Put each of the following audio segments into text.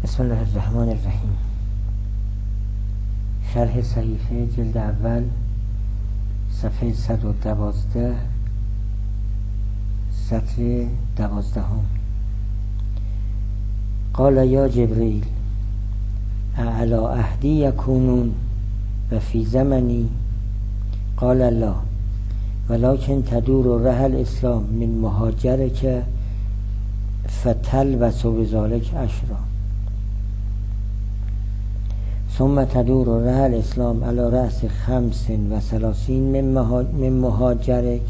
بسم الله الرحمن الرحیم. شرح صحیفه جلد اول صفحه 112 سطر 12. قال یا جبریل اعلی عهدی یکونون و فی زمنی؟ قال لا ولكن تدور ره الاسلام من مهاجرک فتلبس بذلك اشرا ثم تدور ره الاسلام على رأس 35 من مهاجرك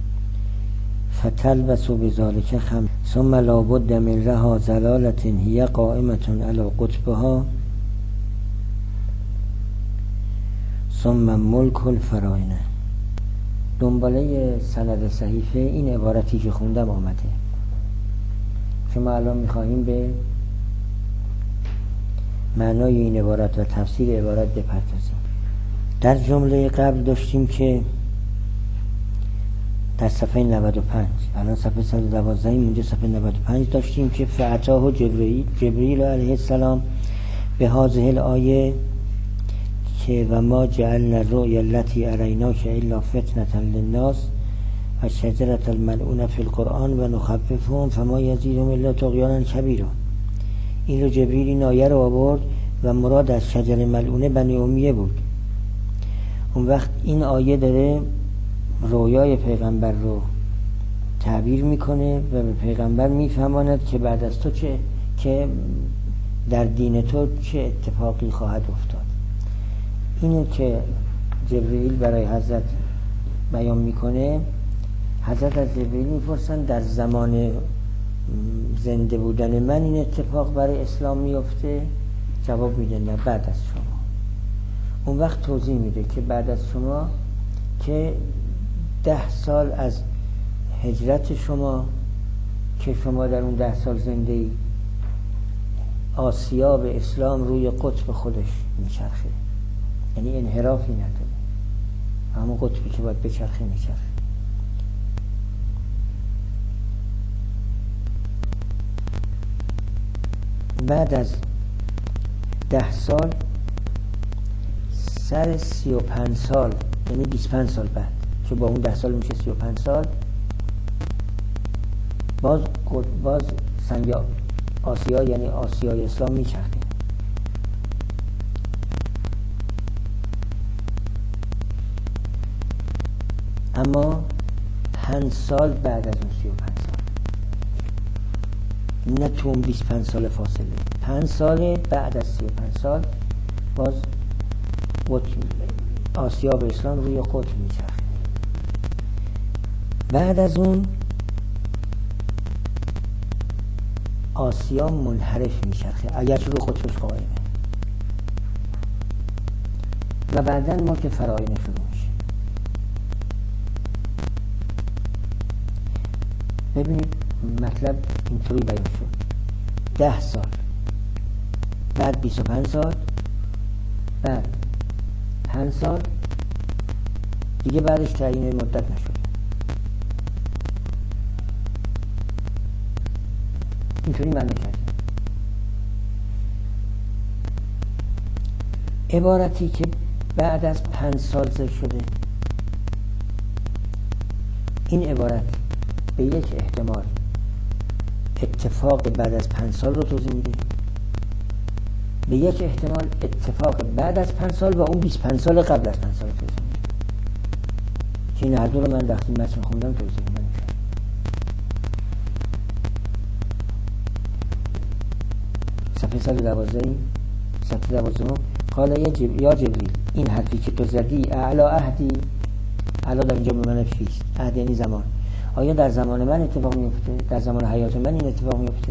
فتلبس بذلك خمس ثم لا بد من رها زلالة هي قائمة على قطبها ثم ملك الفراعنه. دنباله سند صحیفه این عبارتی که خوندم آمده که ما الان میخواهیم به معنای این عبارت و تفسیر عبارت بپردازیم. در جمله قبل داشتیم که در صفحه 95 الان صفحه 112 اونجا صفحه 95 داشتیم که فعتاه جبریل علیه السلام به هذه الآیه که و ما جعلنا الرؤیا التي اریناک الا فتنة للناس و شجرة الملعونة فی القرآن و نخففهم فما یزیدهم الا طغیانا کبیرا. این رو جبریل این آیه رو آورد و مراد از شجر ملعونه بنی امیه بود. اون وقت این آیه داره رویای پیغمبر رو تعبیر میکنه و به پیغمبر میفهماند که بعد از تو که در دین تو چه اتفاقی خواهد افتاد. اینو که جبریل برای حضرت بیان میکنه، حضرت از جبریل میپرسن در زمان زنده بودن من این اتفاق برای اسلام میفته؟ جواب میده نه، بعد از شما. اون وقت توضیح میده که بعد از شما که 10 سال از هجرت شما که شما در اون 10 سال زنده ای، آسیا به اسلام روی قطب خودش میچرخه، یعنی انحرافی نداره، همون قطبی که باید بچرخه میچرخه. بعد از 10 سال سر 35 سال یعنی 25 سال بعد که با اون 10 سال میشه 35 سال، باز سنگ آسیا یعنی آسیای اسلام میچرخه. اما 5 سال بعد از اون 35 سال، نه تو اون 25 سال فاصله، 5 سال بعد از 35 سال باز آسیا به اسلام روی قطب میچرخه. بعد از اون آسیا منحرف میچرخه اگر رو قطبش قائمه و بعدن ما که فراعنه شروع میشه. ببینید مطلب اینطوری بیان شد: 10 سال بعد 25 سال بعد 5 سال دیگه، بعدش تعیین مدت نشد. اینطوری معنی کردیم. عبارتی که بعد از 5 سال ذکر شده، این عبارت به یک احتمال اتفاق بعد از 5 سال رو توضیح میده، به یک احتمال اتفاق بعد از 5 سال و اون 25 سال قبل از 5 سال توضیح میده که این هر دو رو من وقتی متن خوندم توضیح میدم. صفحه 112 صفحه 12. قال یا جبریل، این حرفی که تو زدی اعلی عهدی، اعلی در اینجا به من فیست، عهد یعنی زمان، آیا در زمان من اتفاق میفته؟ در زمان حیات من این اتفاق میفته؟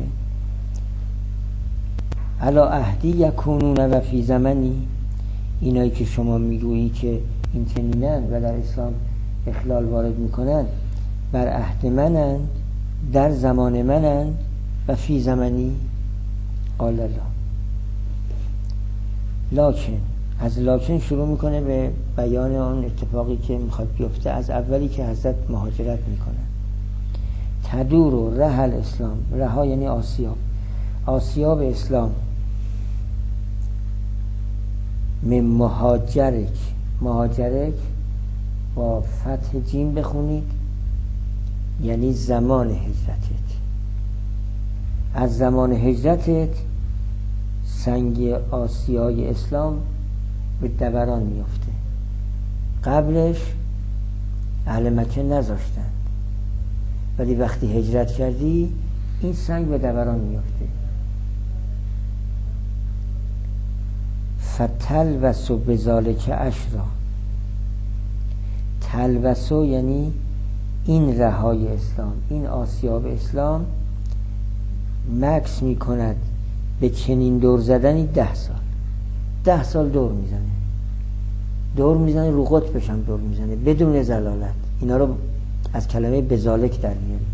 علی عهدی یکونون و فی زمنی، اینایی که شما میگویی که این چنینن و در اسلام اخلال وارد میکنن، بر عهد منند، در زمان منند و فی زمنی. قال لا، لکن از لکن شروع میکنه به بیان آن اتفاقی که میخواد بیفته از اولی که حضرت مهاجرت میکنه. تدور و ره الاسلام، رها یعنی آسیا، آسیا به اسلام، من مهاجرک، مهاجرک با فتح جیم بخونید یعنی زمان هجرتت. از زمان هجرتت سنگ آسیای اسلام به دوران میفته. قبلش اهل مکه نذاشتن، ولی وقتی هجرت کردی این سنگ به دوران میفته. فتلبس بذالک عشرا، تلبس یعنی این رهای اسلام، این آسیاب اسلام مکث میکند به چنین دور زدنی 10 سال. 10 سال دور میزنه رو قطبش هم دور میزنه بدون زلالت. اینا رو از کلمه بذالک در میاریم.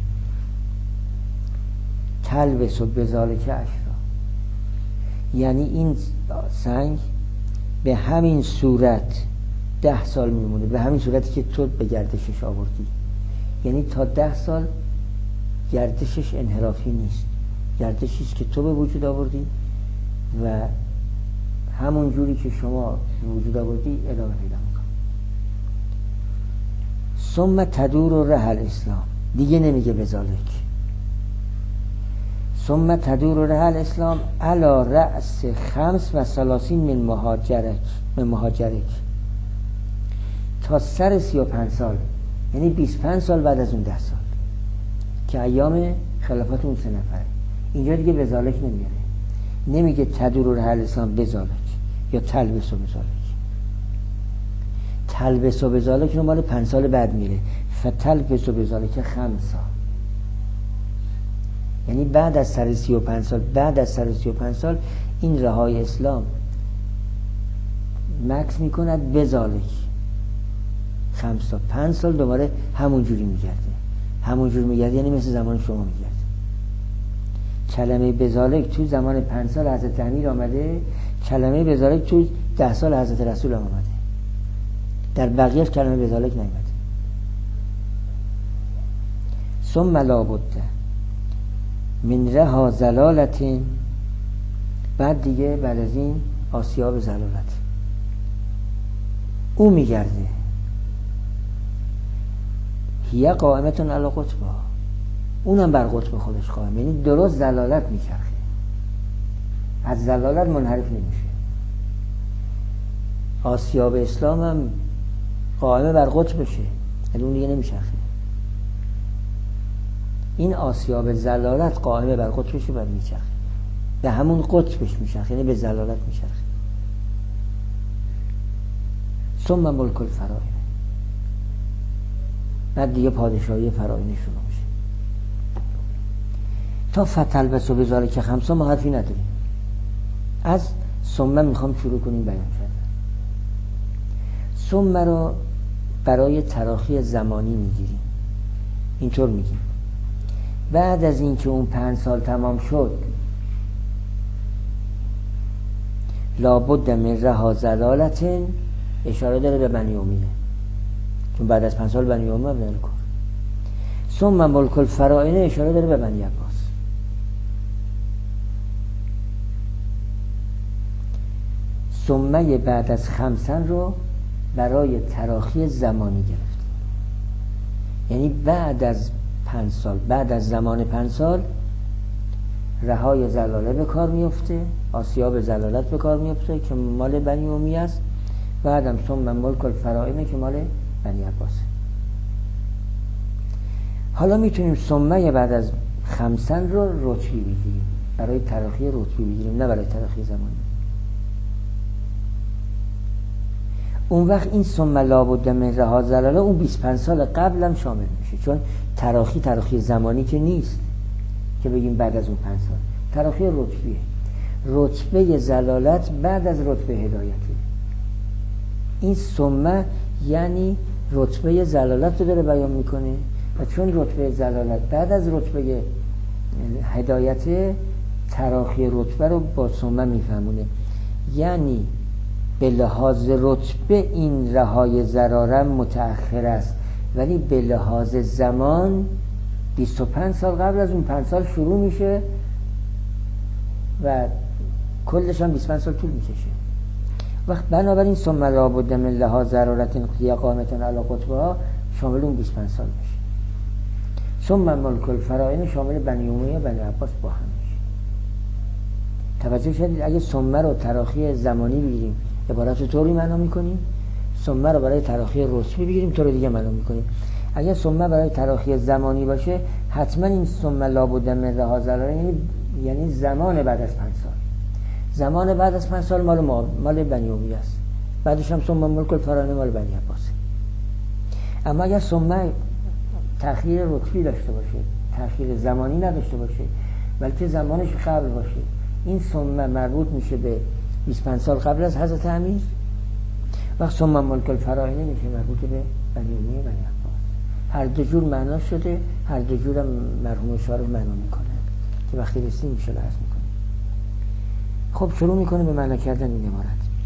تلبس و بذالک عشرا یعنی این سنگ به همین صورت 10 سال میمونه، به همین صورتی که تو به گردشش آوردی. یعنی تا 10 سال گردشش انحرافی نیست، گردشیست که تو به وجود آوردی و همون جوری که شما به وجود آوردی ادامه پیدا میکنه. ثم تدور و رحل اسلام، دیگه نمیگه بذالک. ثم تدور و رحل اسلام علی رأس 35 من مهاجرک، تا سر 35 سال، یعنی 25 سال بعد از اون 10 سال که ایام خلافت اون 3 نفره. اینجا دیگه بذالک نمیاره، نمیگه تدور و رحل اسلام بذالک یا تلبس و بذالک. تلبس و بذالک رو مال 5 سال بعد میره. فتلبس و بذالک 5 سال، یعنی بعد از سر 35 سال، بعد از سر 35 سال این رهای اسلام مکث میکند بذالک 5 سال. 5 سال دوباره همون جوری میگرده، همون جوری میگرده، یعنی مثل زمان شما میگرده. کلمه بذالک تو زمان 5 سال حضرت امیر آمده، کلمه بذالک تو 10 سال حضرت رسول هم آمده. در بقیهش کلمه بذالک نیامده. ثم لا بد من رها زلالت، بعد دیگه بعد از این آسیاب زلالت او میگرده. هیه قائمتون علی قطبها، اونم بر قطب خودش قائم، یعنی درست زلالت میچرخه، از زلالت منحرف نمیشه. آسیاب اسلام هم قائم بر قطبشه، یعنی اون دیگه نمیچرخه. این آسیاب زلالت قائم بر قطبشه، بر میچرخه، به همون قطبش میچرخه، یعنی به زلالت میچرخه. ثم ملک الفرائض، بعد دیگه پادشاهی فرائض شروع میشه. تا فتلبس و بذالک 5 ما حرفی نداریم. از ثم میخوام شروع کنیم بیان کردن. ثم رو برای تراخی زمانی میگیریم. اینطور میگیم بعد از این که اون 5 سال تمام شد، لابد من رها زلالت، اشاره داره به بنی امیه، چون بعد از 5 سال بنی امیه هم نرکن. ثم ملک الفرائض، اشاره داره به بنی عباس. ثم بعد از 5 رو برای تراخی زمانی گرفت، یعنی بعد از 5 سال، بعد از زمان 5 سال رهای زلاله به کار میفته، آسیاب زلالت به کار میفته که مال بنی امیه است. بعدم ثم ملک الفرائض که مال بنی عباس. حالا میتونیم ثم بعد از 5 رو رتبی بگیریم، برای تراخی رتبی بگیریم، نه برای تراخی زمانی. اون وقت این ثم لابد من رها زلاله اون 25 سال قبلم شامل میشه، چون تراخی زمانی که نیست که بگیم بعد از اون 5 سال. تراخی رتبیه، رتبه زلالت بعد از رتبه هدایته. این ثم یعنی رتبه زلالت رو داره بیان میکنه و چون رتبه زلالت بعد از رتبه هدایت، تراخی رتبه رو با ثم میفهمونه. یعنی به لحاظ رتبه این رهای ضرارم متأخر است، ولی به لحاظ زمان 25 سال قبل از اون 5 سال شروع میشه و کلش هم 25 سال طول میکشه. وقت بنابراین ثم لابد من لها ضرورت یا قامتن علی قطبها شامل اون 25 سال میشه. ثم ملک الفرائین شامل بنی امیه بنی عباس با هم میشه. توجه شدید؟ اگه ثم رو تراخی زمانی بگیریم عبارت رو طوری معنا میکنیم، ثم رو برای تراخی رتبی بگیریم طور دیگه معنا میکنیم. اگه ثم برای تراخی زمانی باشه حتما این ثم لابد من لها ضرورت یعنی زمان بعد از 5 سال. زمان بعد از 5 سال مال بنی امیه است، بعدش هم ثم ملک الفرائین مال بنی عباس. اما اگر ثم تأخیر رتبی داشته باشه، تأخیر زمانی نداشته باشه، بلکه زمانش قبل باشه، این ثم مربوط میشه به 25 سال قبل از حضرت امیر، وقت ثم ملک الفرائین میشه مربوط به بنی امیه بنی عباس. هر دو جور معنا شده، هر دو جور هم مرحوم شارح معنا میکنه که وقتی رسیم میشه لحظ میکنه. خب شروع میکنه به معنا کردن این عبارت.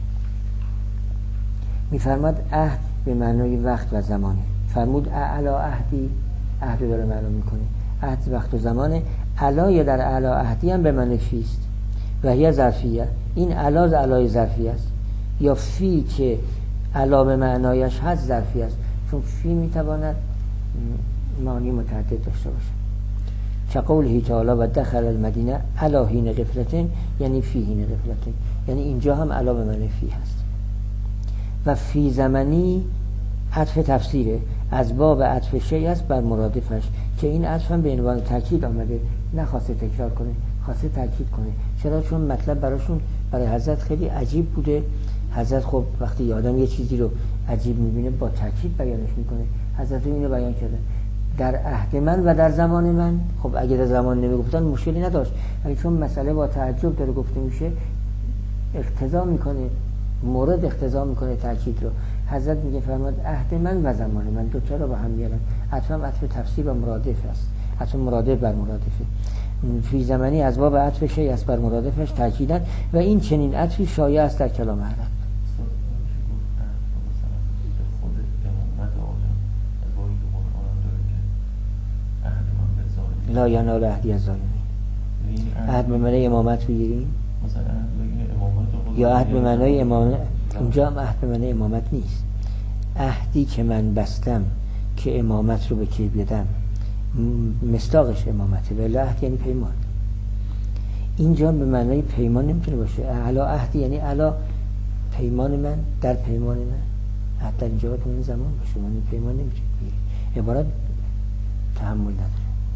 میفرماد عهد به معنای وقت و زمانه. فرمود اعلا عهدی، عهد داره معلوم میکنه، عهد وقت و زمانه. علای در اعلا عهدی هم به معنی فیست و هی ظرفیه. این علاز علای ظرفی است، یا فی که علا به معنایش هست ظرفی است، چون فی میتواند معنی متعدد داشته باشه. چه قوله تعالی و دخل المدینه علا حین غفلتین، یعنی فی حین غفلتین، یعنی اینجا هم علا به معنی فی هست. و فی زمانی عطف تفسیره، از باب عطف شیء است بر مرادفش، که این عطف هم به عنوان تاکید آمده، نه خواسته تکرار کنه، خواسته تاکید کنه. چرا؟ چون مطلب براشون برای حضرت خیلی عجیب بوده. حضرت خب وقتی آدم یه چیزی رو عجیب میبینه با تاکید بیانش میکنه. حضرت اینو بیان کرده در عهد من و در زمان من. خب اگه در زمان نمیگفتن مشکلی نداشت، ولی چون مسئله با تعجب داره گفته میشه اقتضا میکنه، مورد اقتضا میکنه تاکید رو. حضرت میگه فرماد عهد من و زمان من دوتا رو با هم میارن. عطفم عطف تفسیر و مرادف است، عطف مرادف بر مرادفه. فی زمانی از باب عطف شیء است بر مرادفش تاکیدن، و این چنین عطفی شایع است در کلام عرب. لا ینال عهدی الظالمین. عهد به معنای امامت بگیریم یا عهد به معنای امامت؟ اونجا هم عهد به معنای امامت نیست. عهدی که من بستم که امامت رو به کی بدم مصداقش امامته، ولی عهد یعنی پیمان. اینجا به معنای پیمان نمیتونه باشه. علا عهدی یعنی علا پیمان من، در پیمان من. عهد در اینجا باید زمان باشه، من پیمان نمیتونه بگیریم. عبارت تحمل نداره.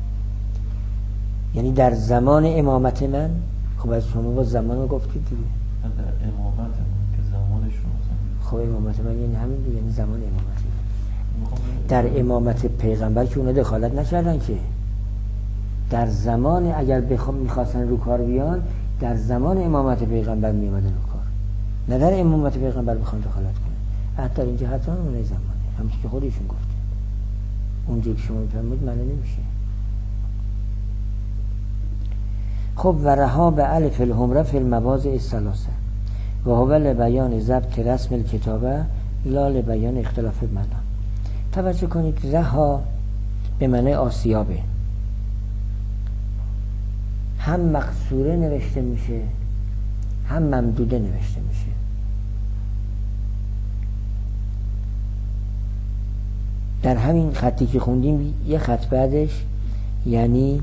یعنی در زمان امامت من. خب از شما با زمان رو گفتید دیگه. در امامت من که زمانشون خب امامت من یعنی همین دیگه، یعنی زمان امامت من. در امامت پیغمبر که اونا دخالت نکردن که. در زمان اگر میخواستن رو کار بیان در زمان امامت پیغمبر میامدن رو کار، نه در امامت پیغمبر بخوان دخالت کنن. حتی در این جهت هم اونای زمانه، همچون که خودشون گفته. اونجا که شما میفهمید معنی نمیشه. خب و رها به الف الحمره فی المواضع الثلاثه و هو لبیان ضبط رسم الکتابه لا لبیان اختلاف المعنی. توجه کنید، رها به معنی آسیابه، هم مقصوره نوشته میشه هم ممدوده نوشته میشه. در همین خطی که خوندیم یه خط بعدش یعنی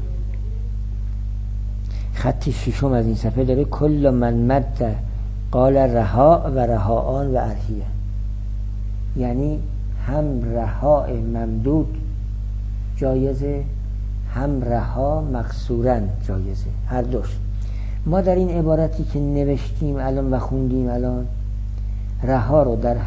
خط ششم از این صفحه داره کل من مد قال رها و رهاان و ارهیه، یعنی هم رها ممدود جایزه هم رها مقصورن جایزه، هر دوش. ما در این عبارتی که نوشتیم الان و خوندیم الان رها رو در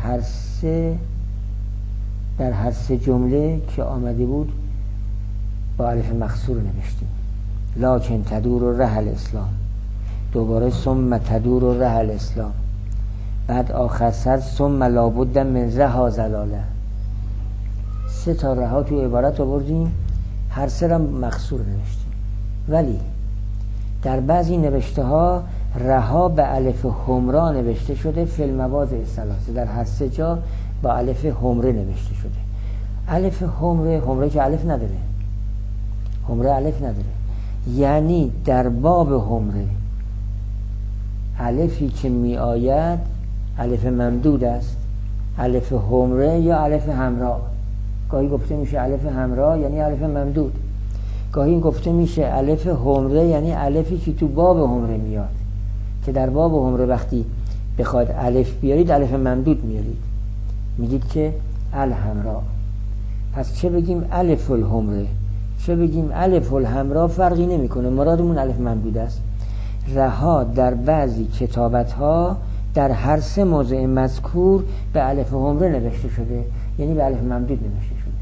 هر سه جمله که آمده بود با الف مقصور نوشتیم. لکن تدور و ره الاسلام، دوباره ثم تدور و ره الاسلام، بعد آخر سر ثم لابد من رها زلاله. 3 تا رها تو عبارت آوردیم، هر سه را مقصور نوشتیم. ولی در بعضی نوشته ها رها به الف حمرا نوشته شده فی المواضع الثلاثه، در هر 3 جا با الف حمره نوشته شده. الف حمره که الف نداره، حمره الف نداره، یعنی در باب حمره الفی که می آید الف ممدود است، الف حمره یا الف همراه. گاهی گفته میشه الف همراه یعنی الف ممدود، گاهی گفته میشه الف حمره یعنی الفی که تو باب حمره میاد، که در باب حمره وقتی بخواد الف بیارید الف ممدود میارید، میگید که الحمرا. پس چه بگیم الف الحمره چه بگیم الف الحمرا فرقی نمیکنه، مرادمون الف ممدود است. رها در بعضی کتابت ها در هر سه موضع مذکور به الف حمره نوشته شده، یعنی به الف ممدود نوشته شده.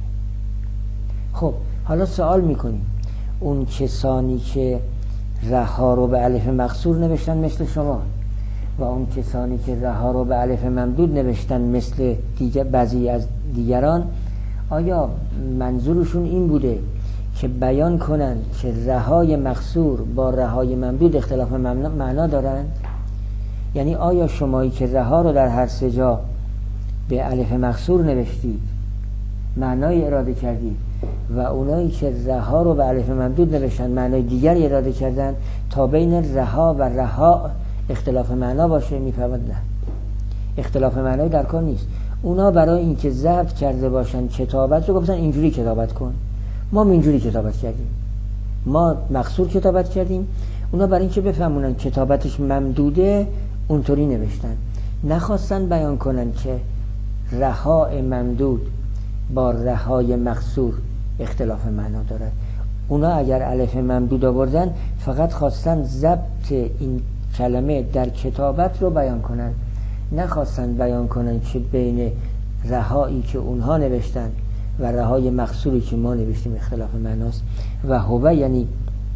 خب حالا سوال میکنیم اون کسانی که رها رو به الف مقصور نوشتن مثل شما و اون کسانی که رها رو به الف ممدود نوشتن مثل بعضی از دیگران، آیا منظورشون این بوده که بیان کنند که رهای مقصور با رهای ممدود اختلاف معنا دارند؟ یعنی آیا شمایی که رها رو در هر سه جا به الف مقصور نوشتید معنای اراده کردید و اونایی که رها رو به الف ممدود نوشتن معنای دیگری اراده کردن تا بین رها و رها اختلاف معنا باشه؟ میفهمد نه، اختلاف معنای در کار نیست. اونا برای اینکه ضبط کرده باشن کتابت رو گفتن اینجوری کتابت کن، ما اینجوری کتابت کردیم، ما مقصور کتابت کردیم. اونا برای اینکه بفهمونن کتابتش ممدوده اونطوری نوشتن، نخواستن بیان کنن که رها ممدود با رهای مقصور اختلاف معنا دارد. اونا اگر الف ممدود آوردن فقط خواستن ضبط این کلمه در کتابت رو بیان کنن، نخواستن بیان کنن که بین رهایی که اونها نوشتن و رهای مقصوری که ما نوشتیم اختلاف معناست. و هو یعنی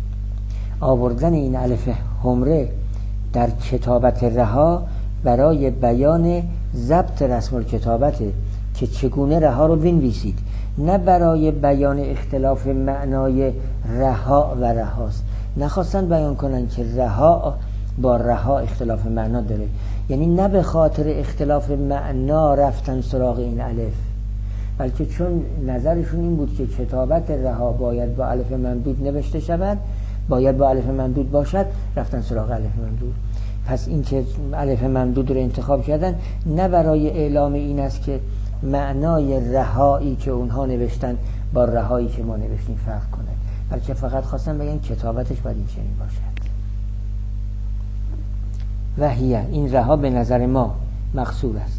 آوردن این الف حمره در کتابت رها برای بیان ضبط رسم الکتابته که چگونه رها رو بنویسید، نه برای بیان اختلاف معنای رها و رهاست. نخواستن بیان کنن که رها با رها اختلاف معنا داره، یعنی نه به خاطر اختلاف معنا رفتن سراغ این الف، بلکه چون نظرشون این بود که کتابت رها باید با الف ممدود نوشته شود، باید با الف ممدود باشد، رفتن سراغ الف ممدود. پس این که الف ممدود رو انتخاب کردن نه برای اعلام این است که معنای رهایی که اونها نوشتن با رهایی که ما نوشتیم فرق کنه، بلکه فقط خواستن بگن کتابتش باید این چنین باشد. و هیه این رها به نظر ما مقصور است،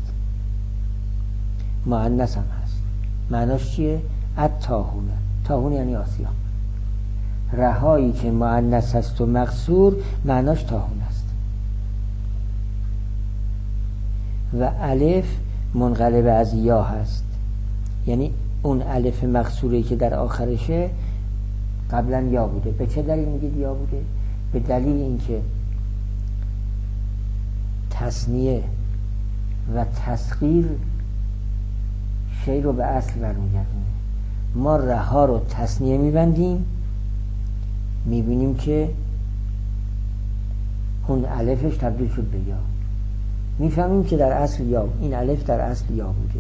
مؤنث هم هست. معناش چیه؟ الطاحونه، طاحون یعنی آسیا. رهایی که مؤنث است و مقصور معناش طاحون است. و الف منقلب از یا هست، یعنی اون الف مقصوری که در آخرشه قبلا یا بوده. به چه دلیل میگید یا بوده؟ به دلیل اینکه تثنیه و تسغیر شی رو به اصل برمیگردونه. ما رها رو تثنیه میبندیم، میبینیم که اون الفش تبدیل شد به یا، میفهمیم که در اصل یا، این الف در اصل یا بوده.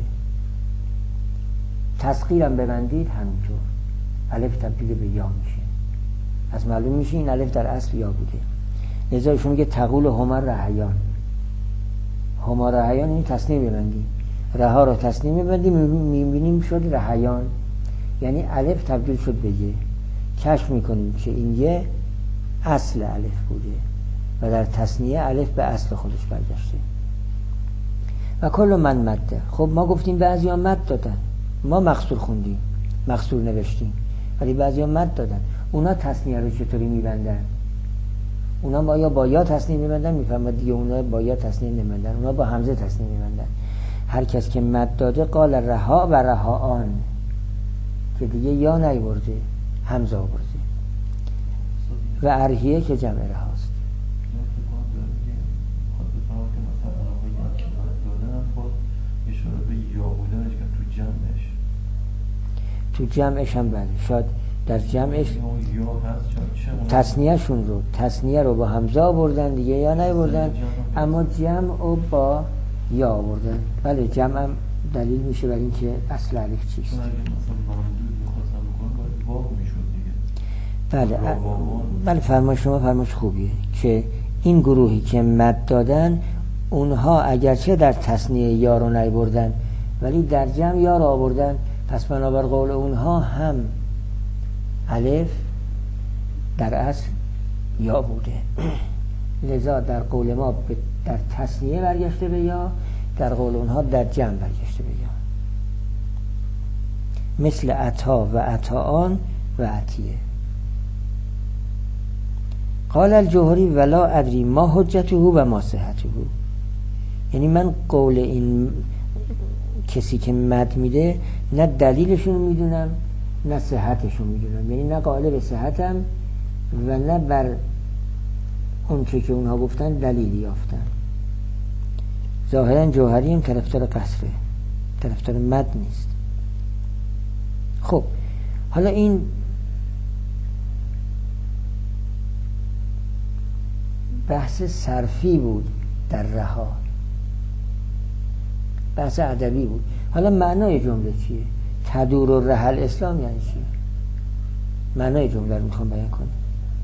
تسغیرم ببندید همینطور الف تبدیل به یا میشه، از معلوم میشه این الف در اصل یا بوده. لذا ایشون میگه تقول هما رهیان، هما رهیان این تثنیه ببندیم، رها رو تثنیه میبندیم میبینیم شد رهیان، یعنی الف تبدیل شد به یه. کشف میکنیم که این یه اصل الف بوده و در تثنیه الف به اصل خودش برگشته. و کل من مده. خب ما گفتیم بعضی ها مد دادن، ما مقصور خوندیم، مقصور نوشتیم، ولی بعضی ها مد دادن. اونا تثنیه رو چطوری میبندن؟ اونا با یا تثنیه میبندن، میفهمد دیگه اونا با یا تثنیه نمیبندن، اونا با همزه تثنیه میبندن. هر کس که مد داده قال رها و رهاان، که دیگه یا نیورده همزه آورده. و ارهیه که جمع رهاست. تو جمعش هم بله، شاید در جمعش تثنیه رو با همزه آوردن دیگه یا نیوردن، اما جمع رو با یا آوردن. بله جمع هم دلیل میشه برای اینکه اصل الف چیست. بله فرمایش شما فرمایش خوبیه که این گروهی که مد دادن اونها اگرچه در تصنیه یا رو نیاوردن ولی در جمع یا رو آوردن، پس بنابر قول اونها هم الف در اصل یا بوده. لذا در قول ما در تصنیه برگشته به یا، در قول اونها در جمع برگشته به یا. مثل عطا و عطاان و عطیه. قال الجوهری ولا ادری ما حجته و ما صحته. یعنی من قول این کسی که مد میده نه دلیلشون میدونم نه صحتشون میدونم، یعنی نه قائل به صحتم و نه بر اون که اونها گفتن دلیلی یافتن. ظاهرا جوهری هم طرفدار قصره، طرفدار مد نیست. خب حالا این بحث صرفی بود در رها، بحث ادبی بود. حالا معنای جمله چیه؟ تدور و رحل اسلام یعنی چی؟ معنای جمله رو میخوام بیان کنم.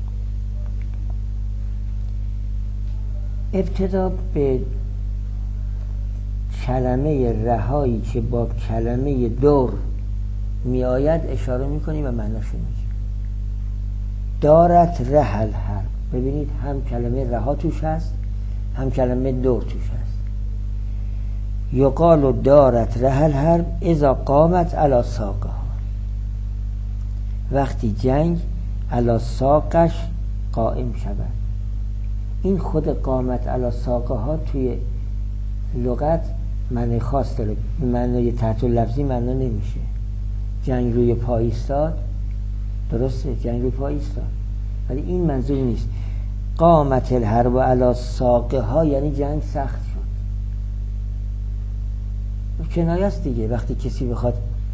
ابتدا به کلمه رهایی که با کلمه دور می آید اشاره میکنیم و معناشو میگیم. دارت رحل هر، ببینید هم کلمه رها توش هست هم کلمه دور توش هست. یقال دارت رحل هر اذا قامت علی ساقها، وقتی جنگ علی ساقش قائم شود. این خود قامت علی ساقها توی لغت معنی خاص داره، معنی تحت لفظی معنا نمیشه. جنگ روی پا ایستاد، درسته، جنگ روی پا ایستاد، ولی این منظور نیست. قامت الحرب علی ساقها یعنی جنگ سخت شد. کنایه است دیگه. وقتی کسی بخواد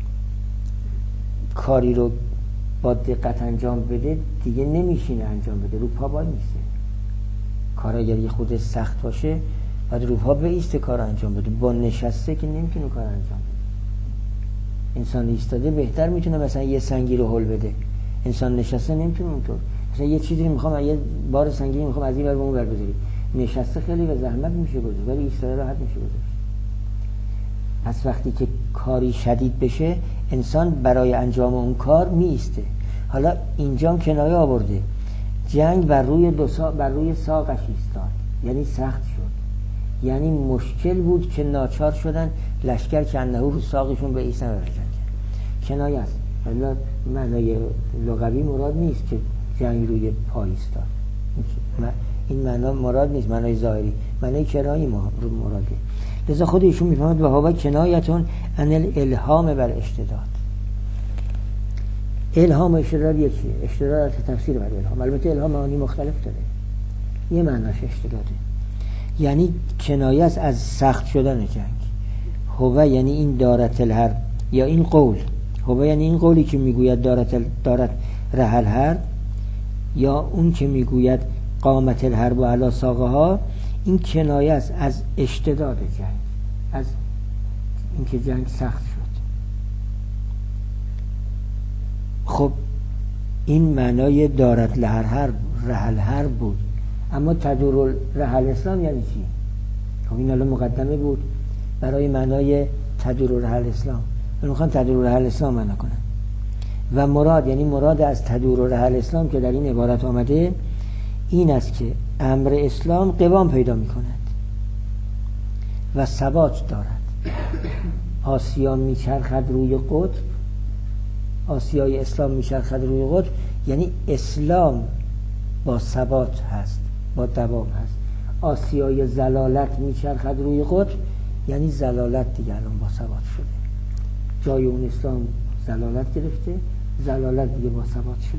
کاری رو با دقت انجام بده دیگه نمیشینه انجام بده، رو پا وای میسته. کار اگر یه خود سخت باشه باید رو پا بایسته کار انجام بده. با نشسته که نمیتونه کار انجام بده. انسان ایستاده بهتر میتونه مثلا یه سنگی رو هل بده، انسان نشسته نمیتونه اونطور. مثلا یه چیزی میخوام، یه بار سنگی میخوام از این ور به اون ور بذاری، نشسته خیلی به زحمت میشه گذاشت ولی ایستاده راحت میشه گذاشت. پس وقتی که کاری شدید بشه انسان برای انجام اون کار میایسته. حالا اینجا کنایه آورده، جنگ بر روی ساقش ایستاد یعنی سخت شد، یعنی مشکل بود که ناچار شدن لشکر که انه رو ساقشون به ایستن و جنگ. کنایه است، معنای لغوی مراد نیست که جنگ روی پا ایستاد. این معنا مراد نیست، معنای ظاهری، معنای کنایه مراده. لذا خود ایشون میفهمد و هوا کنایتون ان الالهام بر اشتداد. الهام و اشتداد یکیه. اشتداد تفسیر بر الهام، البته الهام معانی مختلف داره. یه معناش اشتداده یعنی کنایه است از سخت شدن جنگ. هوا یعنی این دارت الحرب یا این قول، هوا یعنی این قولی که میگوید دارت رحل هر، یا اون که میگوید قامت الحرب علی ساقها، این کنایه است از اشتداد جنگ، از اینکه جنگ سخت شد. خب این معنای دارت رحل هر بود. اما تدور رحل اسلام یعنی چی؟ خب این الان مقدمه بود برای معنای تدور رحل اسلام. من میخوام تدور رحل اسلام معنا کنم. و مراد یعنی مراد از تدور رحل اسلام که در این عبارت آمده این است که امر اسلام قوام پیدا می کند و ثبات دارد. آسیا می چرخد روی قطب، آسیای اسلام می چرخد روی قطب یعنی اسلام با ثبات هست، با دوام هست. آسیای زلالت می چرخد روی قطب یعنی زلالت دیگه الان با ثبات شده. جای اون اسلام زلالت گرفته، زلالت دیگه با ثبات شده.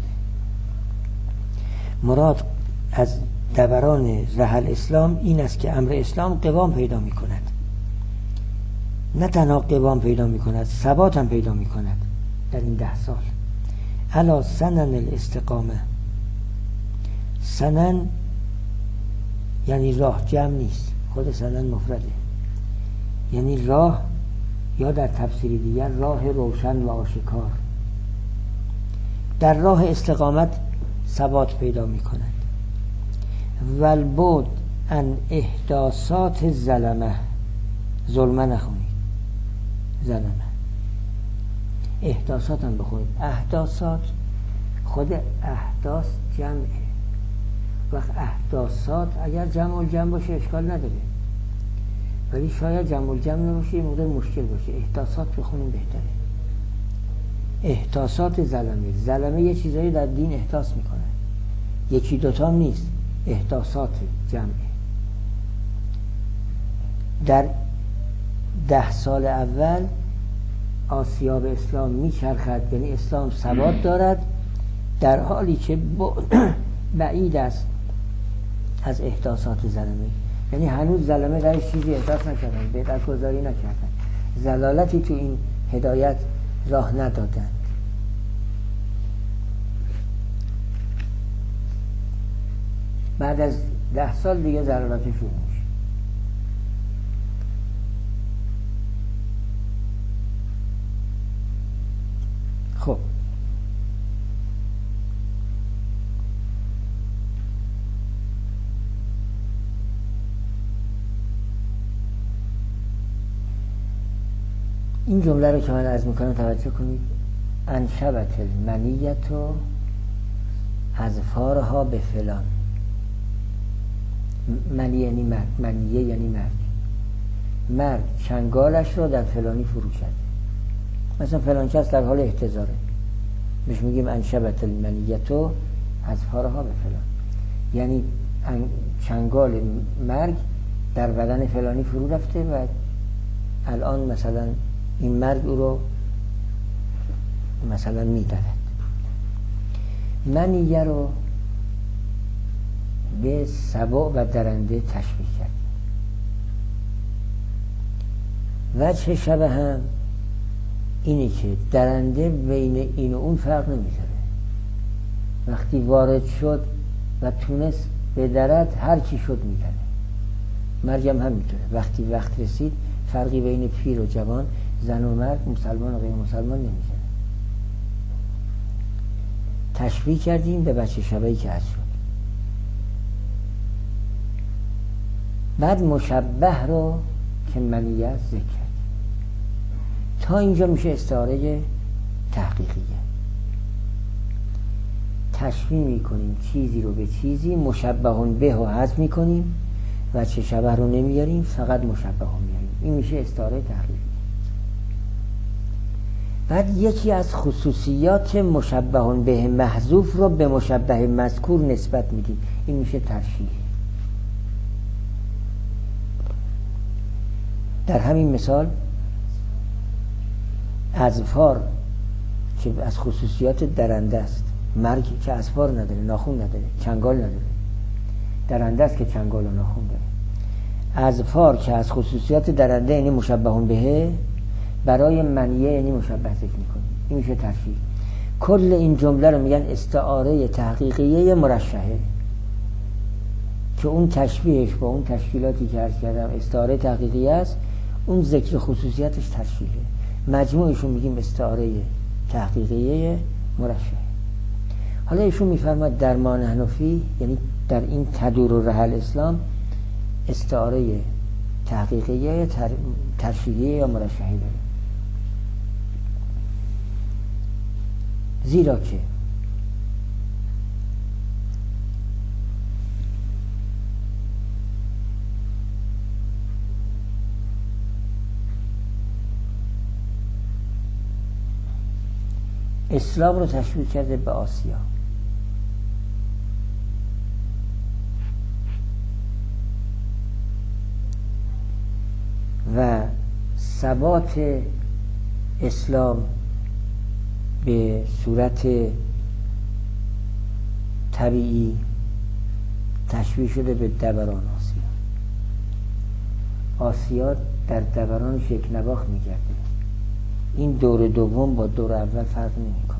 مراد از دوران رحل اسلام این است که امر اسلام قوام پیدا می کند. نه تنها قوام پیدا می کند، ثبات هم پیدا می کند در این 10 سال. علی سنن الاستقامه. سنن یعنی راه، جمع نیست، خود سنن مفرده، یعنی راه، یا در تفسیر دیگر راه روشن و آشکار. در راه استقامت ثبات پیدا می کند. والبعد ان احداثات ظلمه، ظلمه نخونید، ظلمه. احداثات هم بخونید. احداثات خود احداث جمعه. وقت احداثات اگر جمع الجمع باشه اشکال نداره، ولی شاید جمع الجمع نباشه، یه مقدار مشکل باشه. احداثات بخونیم بهتره. احداثات ظلمه. ظلمه یه چیزایی در دین احداث میکنه، یکی دوتا هم نیست، احداثات جمعه. در 10 سال اول آسیاب اسلام میچرخد، یعنی اسلام ثبات دارد، در حالی که بعید است از احداثات ظلمه. یعنی هنوز ظلمه درش چیزی احداث نکردن، بدعت گذاری نکردن، ضلالتی تو این هدایت راه ندادن. بعد از 10 سال دیگه ضلالت شروع میشه. خب این جمله رو که من عرض میکنم توجه کنید. انشبت المنیت و اظفارها به فلان. منیه یعنی مرد، منیه یعنی مرد. مرد چنگالش رو در فلانی فرو کرده. مثلا فلان کس در حال احتضاره، بهش میگیم انشبت المنیت و اظفارها به فلان، یعنی چنگال مرگ در بدن فلانی فرو رفته و الان مثلا این مرگ او رو مثلا میدرد. منیه رو به سبع و درنده تشبیه کرد. وجه شبه هم اینه که درنده بین این و اون فرق نمیذاره. وقتی وارد شد و تونست به درد هر چی شد میکنه. مرگم هم میتونه وقتی وقت رسید فرقی بین پیر و جوان، زن و مرد، مسلمان و غیر مسلمان نمیذاره. تشبیه کردیم به بچه شبهی که عرض شد. بعد مشبه رو که منیه ذکر کرد. تا اینجا میشه استعاره تحقیقیه. تشبیه میکنیم چیزی رو به چیزی، مشبهون به رو حذف میکنیم و چه شبه رو نمیاریم، فقط مشبه رو میاریم. این میشه استعاره تحقیقی. بعد یکی از خصوصیات مشبهون به محذوف رو به مشبه مذکور نسبت میدیم. این میشه ترشیح. در همین مثال اظفار که از خصوصیات درنده است، مرگ که اظفار نداره، ناخون نداره، چنگال نداره، درنده است که چنگال و ناخون داره. اظفار که از خصوصیات درنده یعنی مشبهون به، برای منیه یعنی مشبه ذکر میکنیم. این میشه ترشیح. کل این جمله رو میگن استعاره تحقیقیه مرشحه، که اون تشبیهش با اون تشکیلاتی که عرض کردم استعاره تحقیقیه است، اون ذکر خصوصیاتش ترشیحه. مجموعش رو میگیم استعاره تحقیقیه مرشحه. حالا ایشون میفرماد در ما نحن فیه، یعنی در این تدور و رحل اسلام، استعاره تحقیقیه، ترشیحیه یا مرشحی داره. زیرا که اسلام رو تشبیه کرده به آسیا و ثبات اسلام به صورت طبیعی تشبیه شده به دبران آسیا. آسیا در دبرانش یک نواخت میگرده. این دور دوم با دور اول فرق نمیکنه،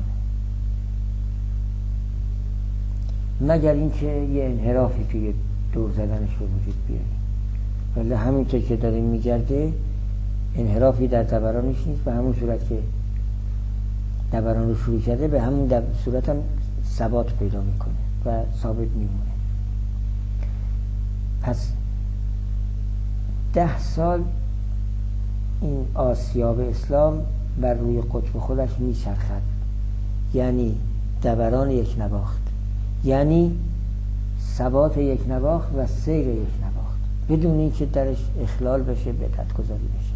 مگر اینکه یه انحرافی توی دور زدنش به وجود بیاره. ولی همینطور که داره میگرده انحرافی در دبرانش نیست، به همون صورت که دبران رو شروع کرده به همون صورت هم ثبات پیدا میکنه و ثابت میمونه. پس 10 سال این آسیاب اسلام بر روی قطب خودش میچرخد، یعنی دوران یک نواخت، یعنی ثبات یک نواخت و سیر یک نواخت بدون اینکه درش اخلال بشه، بدعت گذاری بشه.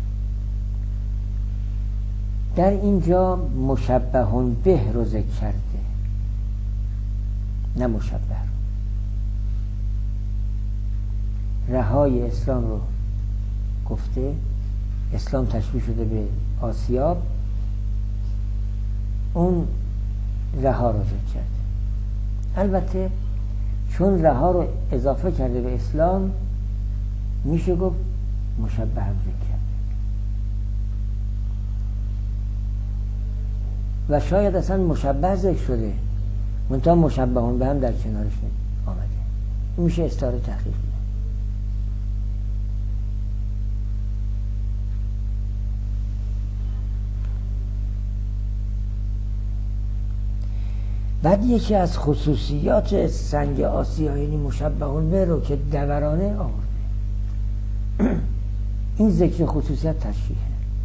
در اینجا مشبهون به رو ذکر کرده، نه مشبه. رهای اسلام رو گفته، اسلام تشبیه شده به آسیاب، اون رها رو ذکر کرده. البته چون رها رو اضافه کرده به اسلام میشه گفت مشبه هم ذکر کرده و شاید اصلا مشبه ذکر شده منتها مشبهون به هم در کنارش آمده. این میشه استعاره تحقیق. بعد یکی از خصوصیات سنگ آسیا یعنی مشبهون به رو که دورانه آورده. این ذکر خصوصیت تشریحه.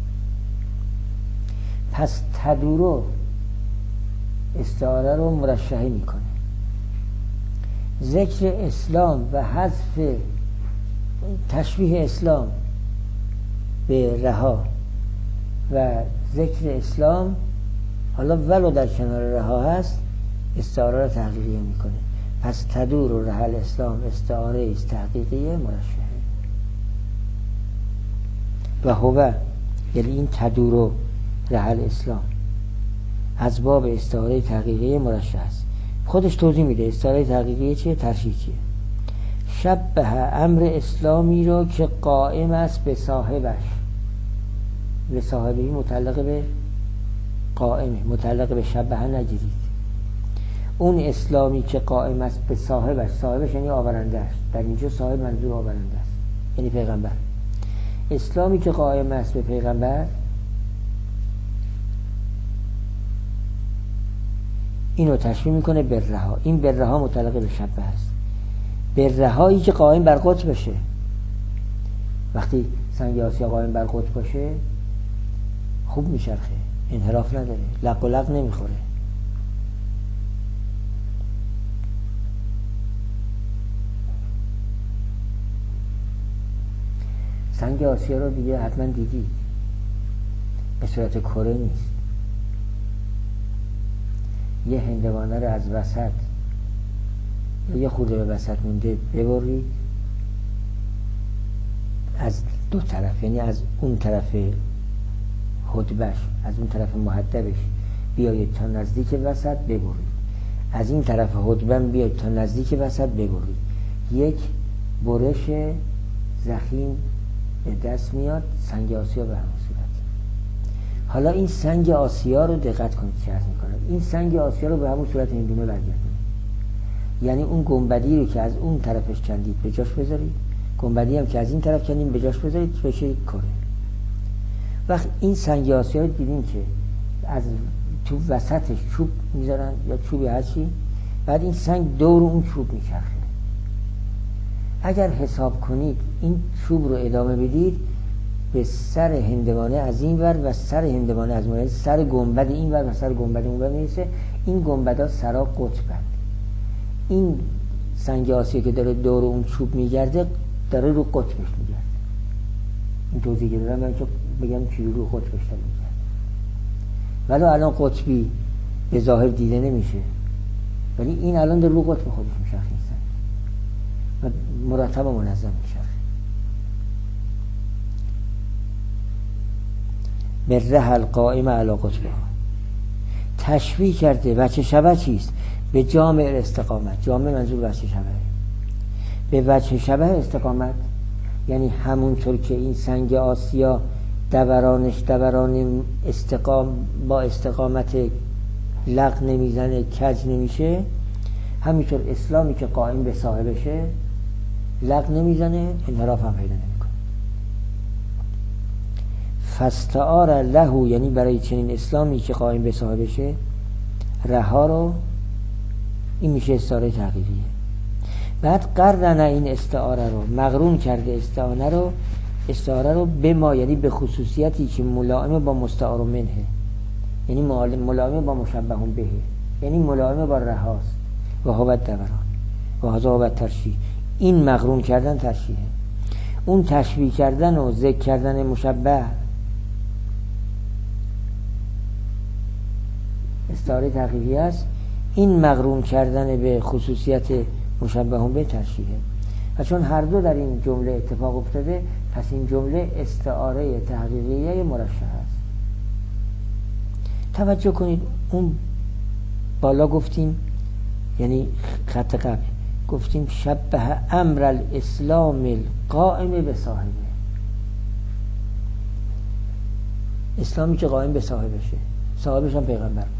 پس تدورو استعاره رو مرشحی میکنه. ذکر اسلام و حذف تشبیه اسلام به رها و ذکر اسلام حالا ولو در کنار رها هست استعاره را تحقیقیه میکنه. پس تدور و رحل اسلام استعاره است تحقیقیه مرشحه. و هو یعنی این تدور و رحل اسلام از باب استعاره تحقیقیه مرشحه است. خودش توضیح میده استعاره تحقیقیه چیه، ترشیح چیه. شبه امر اسلامی رو که قائم است به صاحبش، به صاحبی متعلق به قائمه، متعلق به شبه نگیرید. اون اسلامی که قائم است به صاحبش، صاحبش یعنی آورنده است، در اینجا صاحب منظور آورنده است یعنی پیغمبر. اسلامی که قائم است به پیغمبر اینو تشبیه میکنه به رها. این به رها متعلق به شبه است، به رهایی که قائم بر قطب بشه. وقتی سنگ آسیا قائم بر قطب باشه خوب میچرخه، انحراف نداره، لق و لق نمیخوره. سنگ آسیا رو دیگه حتما دیدید، به صورت کره نیست. یه هندوانه رو از وسط یا یه خورده به وسط مونده ببرید از دو طرف، یعنی از اون طرف حدبش، از اون طرف محدبش بیایید تا نزدیک وسط ببرید، از این طرف حدبم بیایید تا نزدیک وسط ببرید، یک برش ضخیم به دست میاد. سنگ آسیا به همون صورت. حالا این سنگ آسیا رو دقت کنید چه عرض میکنه. این سنگ آسیا رو به همون صورت هندونه برگردونید، یعنی اون گنبدی رو که از اون طرفش کندید به جاش بذارید، گنبدی هم که از این طرف کندید به جاش بذارید، بشه کره. وقت این سنگ آسیا رو دیدین که از تو وسطش چوب میذارن یا چوبی هرچی، بعد این سنگ دور اون چوب میچرخه. اگر حساب کنید این چوب رو ادامه بدید به سر هندوانه از این ور و سر هندوانه از اون ور، سر گنبد این ور و سر گنبد اون ور میرسه. این گنبدها سرا قطبند. این سنگ آسیا که داره دور اون چوب میگرده داره رو قطبش میگرده. این توضیح که دارم که بگم چی رو قطبش داره میگرده. ولی الان قطبی به ظاهر دیده نمیشه، ولی این الان داره رو قطب خودش میچرخه و مرتب و منظم میچرخه. به رحل قائم علی قطبها تشبیه کرده. وجه شبه چیست؟ به جامع استقامت. جامع منظور وجه شبه. به وجه شبه استقامت یعنی همونطور که این سنگ آسیا دورانش دوران با استقامت لق نمیزنه، کج نمیشه، همینطور اسلامی که قائم به صاحبشه لق نمیزنه، انحراف هم پیدا نمیکنه. فاستعار له یعنی برای چنین اسلامی که قائم به صاحبشه رها رو، این میشه استعاره تحقیقیه. بعد قرن این استعاره رو مقرون کرده، استعاره رو به ما، یعنی به خصوصیتی که ملائمه با مستعار منه، یعنی ملائمه با مشبه به، یعنی ملائمه با رهاست و هوت دوران و هوت ترشیح. این مقرون کردن ترشیحه. اون تشبیه کردن و ذکر کردن مشبه استعاره تحقیقی است. این مقرون کردن به خصوصیت مشبه به ترشیحه. و چون هر دو در این جمله اتفاق افتاده، پس این جمله استعاره تحقیقیه مرشح است. توجه کنید، اون بالا گفتیم، یعنی خط قبل گفتیم شبه امر الاسلام القائم به صاحبه، اسلامی که قائم به صاحبشه، صاحبش هم پیغمبر بود.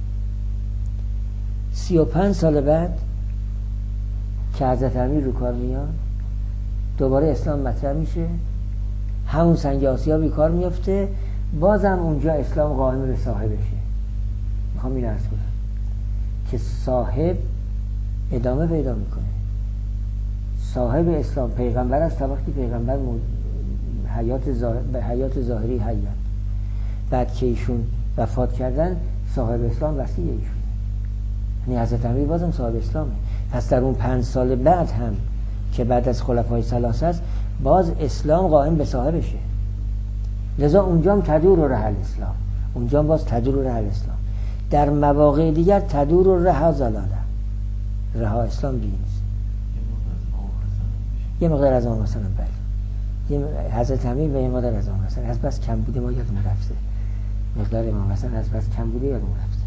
35 سال بعد که حضرت امیر رو کار میاد، دوباره اسلام مطرح میشه، همون سنگ آسیابی کار میفته، بازم اونجا اسلام قائم به صاحبشه. میخوام این عرض کنم که صاحب ادامه پیدا میکنه. صاحب اسلام پیغمبر است تا وقتی پیغمبر به حیات ظاهری حیات. بعد که ایشون وفات کردن، صاحب اسلام وصی ایشون، یعنی حضرت امیر بازم صاحب اسلامه. پس در اون 5 سال بعد هم که بعد از خلفای ثلاثه است، باز اسلام قائم به صاحبشه. لذا اونجا هم تدور و رحل اسلام، اونجا هم باز تدور و رحل اسلام. در مواقع دیگر تدور و رها زلاله، رها اسلام دیگه نیست. یه مقدار از آن مثلا بله، حضرت امیر و یه مقدار از آن مثلا از بس کم بوده، ما یادمون رفته مقدار امام حسن از بس کم بوده، یادمون رفته.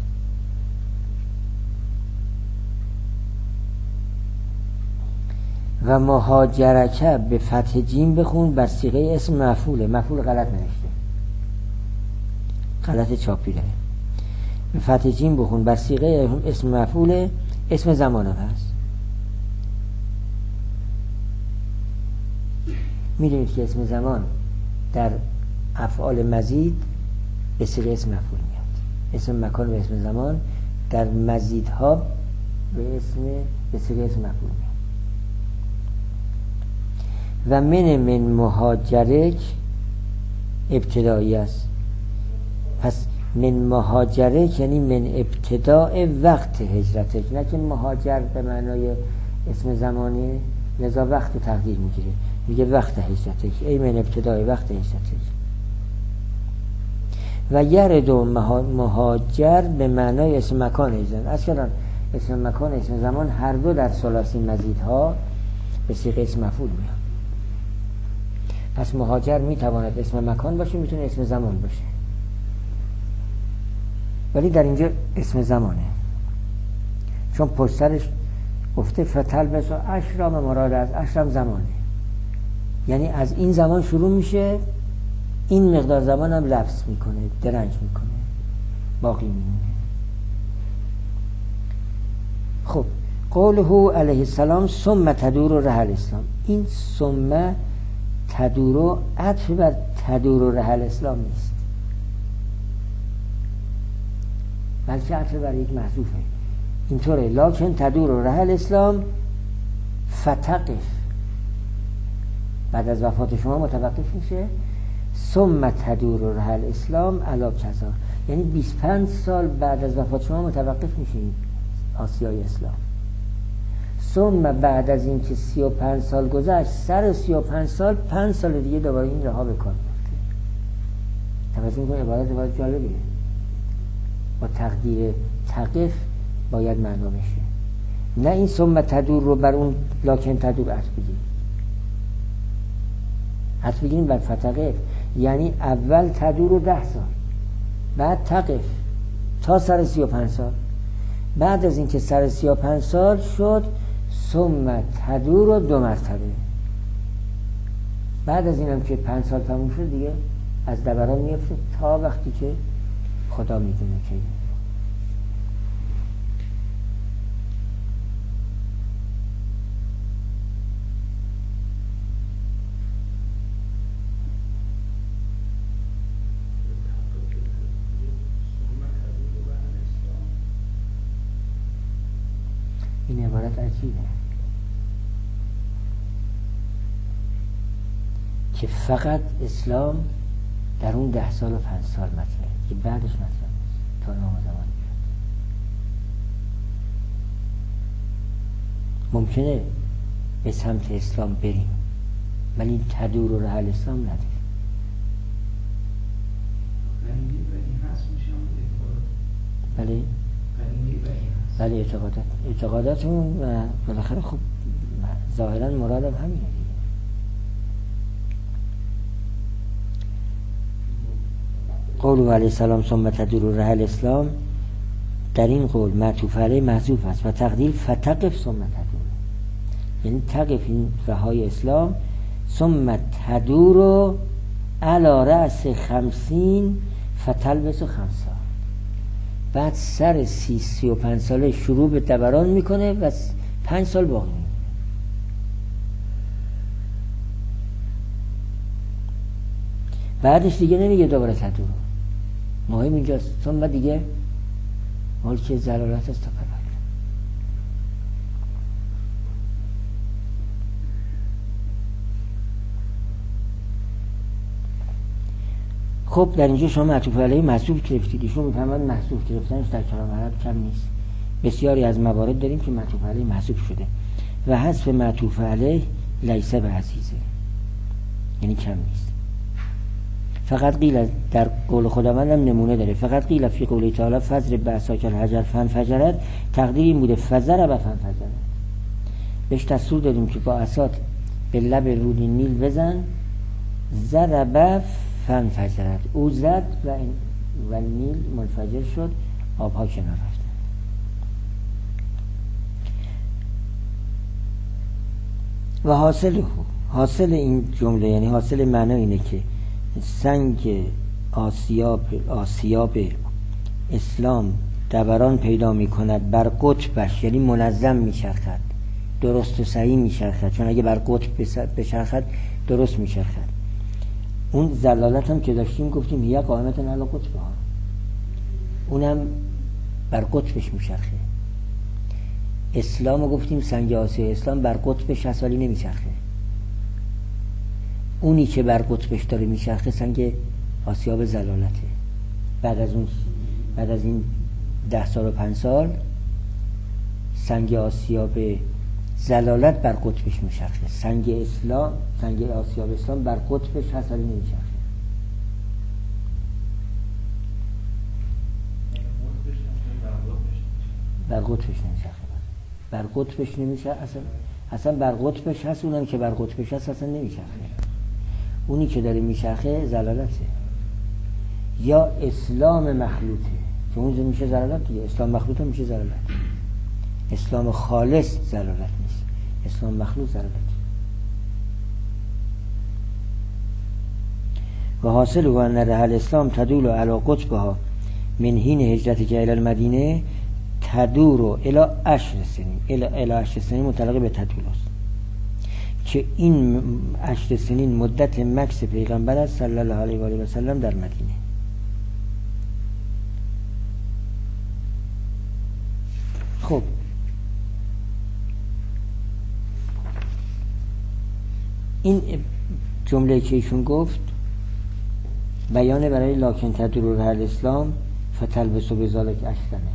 و مهاجرکه به فتح جیم بخون، بر صیغه اسم مفعوله. مفعول غلط نوشته، غلط چاپی داره. به فتح جیم بخون، بر صیغه اسم مفعوله، اسم زمان هم هست. میدونید که اسم زمان در افعال مزید به صیغه اسم مفعول میاد. اسم مکان و اسم زمان در مزیدها به صیغه اسم مفعول میاد. و من مهاجرک ابتدایی است. پس من مهاجرک یعنی من ابتداء وقت هجرتک، نه که مهاجر به معنای اسم زمانه، لذا وقت رو تقدیر میگیره، میگه وقت هجرتک، ای من ابتداء وقت هجرتک. و یرد مهاجر به معنای اسم مکان هجرت. اصلا اسم مکان اسم زمان هر دو در ثلاثی مزیدها به صیغه اسم مفعول میاد. پس مهاجر میتواند اسم مکان باشه، میتونه اسم زمان باشه، ولی در اینجا اسم زمانه، چون پشت سرش گفته فتلبس و اشرام، مراد از اشرام زمانه، یعنی از این زمان شروع میشه، این مقدار زمان هم لبس میکنه، درنج میکنه، باقی میمونه. خب قوله علیه السلام ثم تدور رحل اسلام، این ثم تدور عطف بر تدور رحل اسلام نیست، بلکه عطف بر یک محذوفه. اینطوره لکن تدور رحل اسلام فتقف، بعد از وفات شما متوقف میشه. ثم تدور رحل اسلام علی کذا، یعنی 25 سال بعد از وفات شما متوقف میشه آسیای اسلام. ثم بعد از این که 35 سال گذشت، سر 35 سال 5 سال دیگه دوباره این رها بکن. توجه میکنه، عبارت جالبیه، با تقدیر تقف باید معنا بشه، نه این ثم تدور رو بر اون لکن تدور عطف بگیریم. عطف بگیریم بر فتقف، یعنی اول تدور رو 10 سال، بعد تقف تا سر 35 سال، بعد از این که سر 35 سال شد ثم تدور رو 2 مرتبه، بعد از اینم که 5 سال تموم شد دیگه از دوران میفته تا وقتی که خدا میدونه که این عبارت عجیبه. که فقط اسلام در اون 10 سال و 5 سال مطرحه که بعدش مطرح نیست تا امام زمان بیاد. ممکنه به سمت اسلام بریم ولی تدور و رحل اسلام نداریم. بله بله اعتقاداتمون و بالاخره خب ظاهرا مرادم همینه دیگه. قول علیه السلام ثم تدور و رحل اسلام، در این قول معطوف علیه محذوف است و تقدیر فتقف ثم تدور، یعنی تقف این رهای اسلام ثم تدور علی رأس 50 فتلبس 5 سال، بعد سر 35 ساله شروع به دوران میکنه و 5 سال باقی میمونه. بعدش دیگه نمیگه دوباره تدور، مهم اینجاست ثم دیگه مالک زلالت است تا پرد. خب در اینجا شما معطوف علیه محذوف گرفتید، ایشون میفهمن محذوف گرفتنش در کلام عرب کم نیست. بسیاری از موارد داریم که معطوف علیه محذوف شده و حذف معطوف علیه لیس به عزیزه، یعنی کم نیست. فقط قیل در قول خداوندم نمونه داره، فقط قیل فی قوله تعالی فجر بعصاک الحجر فانفجرت، تقدیر این بوده فضرب فانفجرت، بهش دستور دادیم که با عصات به لب رود نیل بزن، ضرب فانفجرت، او زد و نیل منفجر شد، آبها کنار رفتن. و حاصل این جمله، یعنی حاصل معنی اینه که سنگ آسیاب اسلام دوران پیدا می کند بر قطبش، یعنی منظم می چرخد، درست و صحیح می چرخد، چون اگه بر قطب بچرخد درست می چرخد. اون زلالت هم که داشتیم گفتیم هی قائمتن علی قطبها، اونم بر قطبش می چرخه. اسلام گفتیم سنگ آسیای اسلام بر قطبش هست ولی نمی چرخه. اونی که بر قطبش داره میچرخه سنگ آسیاب زلالته. بعد از این 10 سال و 5 سال سنگ آسیاب زلالت بر قطبش میچرخه، سنگ آسیاب اسلام بر قطبش هست ولی نمیچرخه. بر قطبش نمیچرخه، بر قطبش نمیچرخه، اصلا بر قطبش هست، اونم که بر قطبش هست اصلا نمیچرخه. اونی که داره میچرخه زلالته یا اسلام مخلوطه، که اون میشه زلالت دیگه. اسلام مخلوط هم میشه زلالت. اسلام خالص زلالت نیست، اسلام مخلوط زلالت. و حاصل و ان رحل اسلام تدول علی قطبها من حین هجرت که الی المدینه تدور الی 10 سنین، الی 10 سنین متعلق به تدول است که این 10 سنین مدت مکث پیغمبر است صلی الله علیه و آله و سلم در مدینه. خب این جمله که ایشون گفت بیانه برای لاکن تدور رحل اسلام فتلبسو بذالک اشتمه،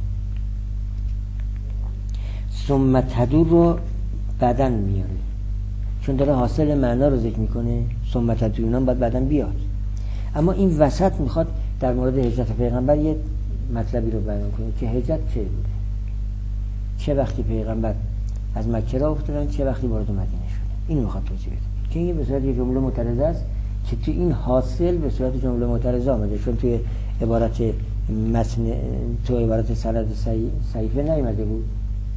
ثم تدور رو بعدن میاره، چون داره حاصل معنا رو ذکر میکنه. ثم تدورونم باید بعدن بیاد، اما این وسط میخواد در مورد هجرت پیغمبر یه مطلبی رو بیان کنه که هجرت چه بوده، چه وقتی پیغمبر از مکه را افتادن، چه وقتی وارد مدینه شدن. اینو میخواد توضیح بده که این به صورت یه جمله معترضه است که تو این حاصل به صورت جمله معترضه آمده، چون توی عبارت متن، تو عبارت سند صحیفه نیامده بود،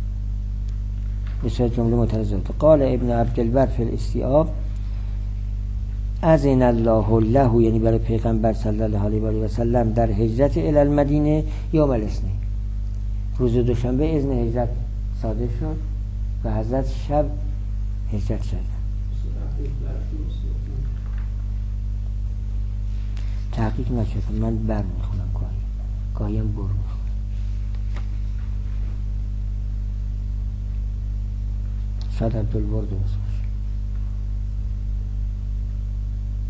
به صورت جمله معترضه بود. قال ابن عبدالبر فی الاستیاب اذن الله له، یعنی برای پیغمبر صلی الله علیه و آله و سلم در هجرت الی المدینه یوم الاثنین، روز دوشنبه اذن هجرت صادر شد و حضرت شب هجرت شد. تحقیق نشد، من بر میخونم گاهی هم بر میخونم. شاید عبدالبر درست باشه.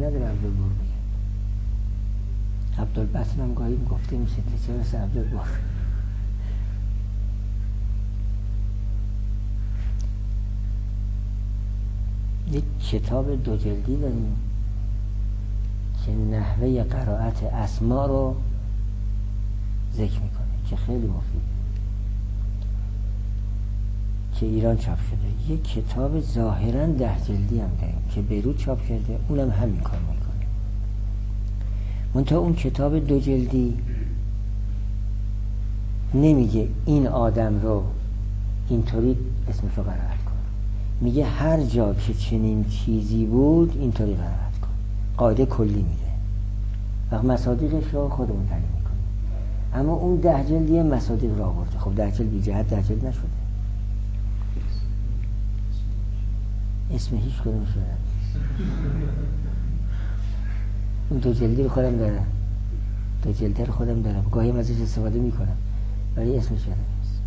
نداره عبدالبر بگه. عبدالباسط هم گاهی گفته میشه چه مثل عبدالبر. یک کتاب 2 جلدی داریم که نحوه قرائت اسما رو ذکر میکنه که خیلی مفید، که ایران چاپ شده. یک کتاب ظاهراً 10 جلدی هم داریم که بیروت چاپ کرده، اونم همین کار میکنه. منتها اون کتاب 2 جلدی نمیگه این آدم رو اینطوری اسمش رو قرائت کن، میگه هر جا که چنین چیزی بود اینطوری قرائت کن، قاعده کلی میده و مصادیقش رو خودمون تعیین میکنه. اما اون 10 جلدی مصادیق رو آورده. خب 10 جلد بی جهت 10 جلد نشده. اسم هیچ کدوم شده. اون 2 جلدی رو خودم دارم، 2 جلده رو خودم دارم، گاهی هم ازش استفاده میکنم ولی اسمش شده نیست.